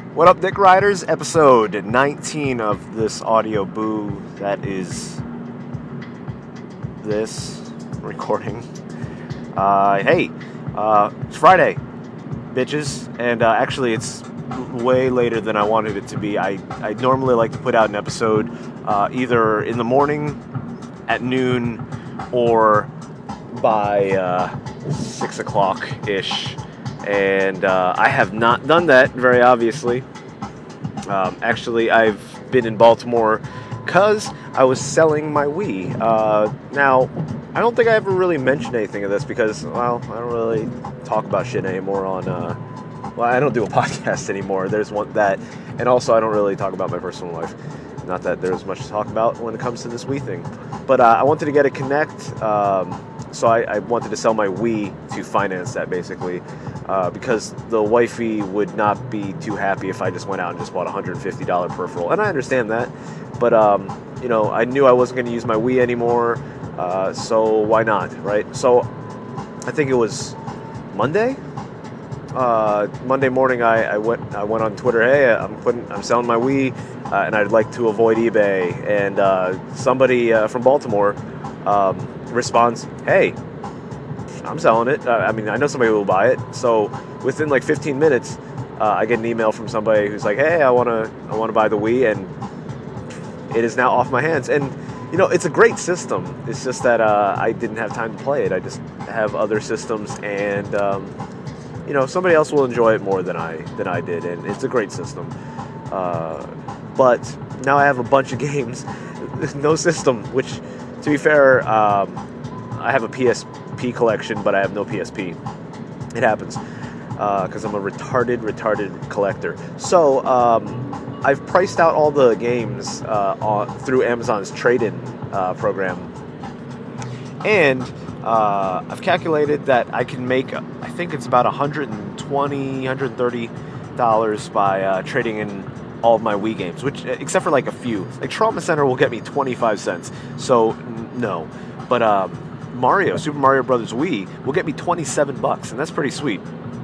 What up, Dick Riders? Episode 19 of this audio boo that is this recording. It's Friday, bitches, and actually it's way later than I wanted it to be. I normally like to put out an episode either in the morning, at noon, or by 6 o'clock-ish. And I have not done that, very obviously. Actually, I've been in Baltimore because I was selling my Wii. Now, I don't think I ever really mentioned anything of this because, well, I don't really talk about shit anymore on... I don't do a podcast anymore. There's one that... And also, I don't really talk about my personal life. Not that there's much to talk about when it comes to this Wii thing. But I wanted to get a Kinect, so I wanted to sell my Wii to finance that, basically. Because the wifey would not be too happy if I just went out and just bought a $150 peripheral. And I understand that. But, I knew I wasn't going to use my Wii anymore. So why not, right? So I think it was Monday? Monday morning, I went on Twitter. Hey, I'm selling my Wii, and I'd like to avoid eBay. And somebody from Baltimore responds, "Hey, I'm selling it. I know somebody will buy it." So within like 15 minutes, I get an email from somebody who's like, "Hey, I wanna buy the Wii," and it is now off my hands. And it's a great system. It's just that I didn't have time to play it. I just have other systems, and somebody else will enjoy it more than I did. And it's a great system. But now I have a bunch of games, no system. Which, to be fair, I have a PSP collection, but I have no PSP. It happens because I'm a retarded collector. So I've priced out all the games through Amazon's trade-in program, and I've calculated that I can make, I think it's about $130 by trading in all of my Wii games, which, except for like a few, like Trauma Center will get me 25 cents. So no, but Super Mario Brothers Wii will get me $27, and that's pretty sweet.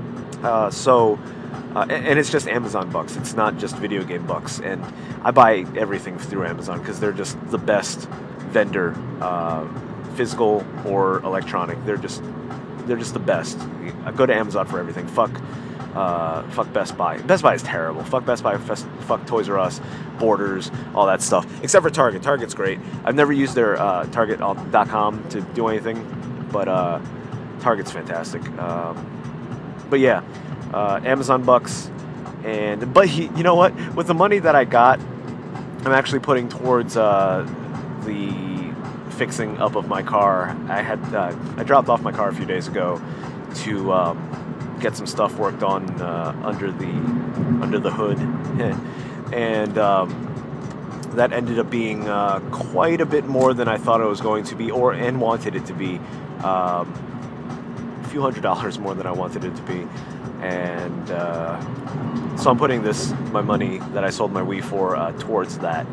And it's just Amazon bucks. It's not just video game bucks. And I buy everything through Amazon because they're just the best vendor, physical or electronic. They're just the best. I go to Amazon for everything. Fuck Best Buy. Best Buy is terrible. Fuck Best Buy. Fuck Toys R Us, Borders, all that stuff. Except for Target. Target's great. I've never used their Target.com to do anything, but Target's fantastic. But yeah, Amazon bucks. But you know what? With the money that I got, I'm actually putting towards the fixing up of my car. I dropped off my car a few days ago to get some stuff worked on under the hood, and that ended up being quite a bit more than I thought it was going to be, and wanted it to be. A few $100s more than I wanted it to be, and so I'm putting my money that I sold my Wii for towards that.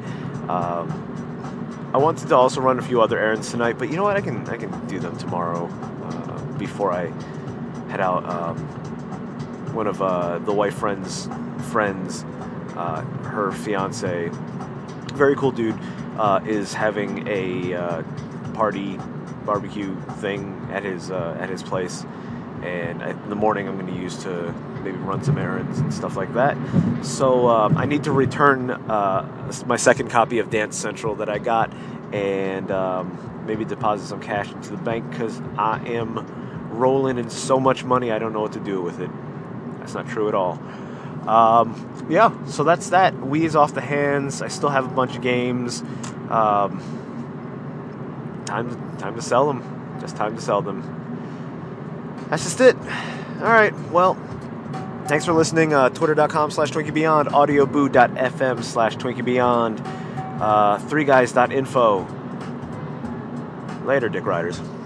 I wanted to also run a few other errands tonight, but you know what? I can do them tomorrow before I head out. One of the wife friends, her fiance, very cool dude, is having a barbecue thing at his place, and in the morning I'm going to use to maybe run some errands and stuff like that. So I need to return my second copy of Dance Central that I got, and maybe deposit some cash into the bank because I am rolling in so much money I don't know what to do with it. That's not true at all. Yeah, so that's that. Wii is off the hands. I still have a bunch of games. Time to sell them. Just time to sell them. That's just it. All right. Well, thanks for listening. Twitter.com/TwinkieBeyond, audioboo.fm/TwinkieBeyond, 3guys.info. Later, Dick Riders.